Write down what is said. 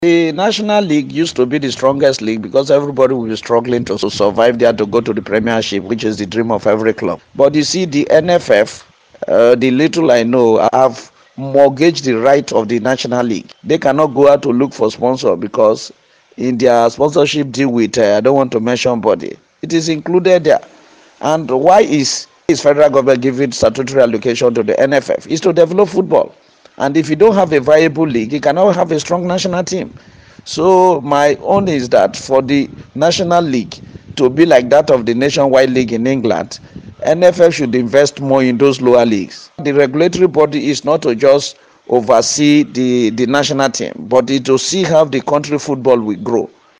The National League used to be the strongest league because everybody will be struggling to survive there to go to the Premiership, which is the dream of every club. But you see, the NFF, the little I know, have mortgaged the right of the National League. They cannot go out to look for sponsor because in their sponsorship deal with, I don't want to mention body, it is included there. And why is federal government giving statutory allocation to the NFF? Is to develop football. And if you don't have a viable league, you cannot have a strong national team. So my own is that for the National League to be like that of the Nationwide League in England, NFF should invest more in those lower leagues. The regulatory body is not to just oversee the national team, but to see how the country football will grow.